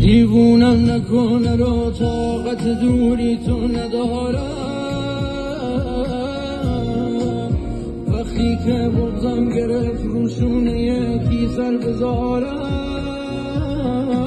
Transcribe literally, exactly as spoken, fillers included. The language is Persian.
دیوونم نکنه رو طاقت دوری تو ندارم، وقتی که بغضم گرفت روشونه یکی سر بذارم.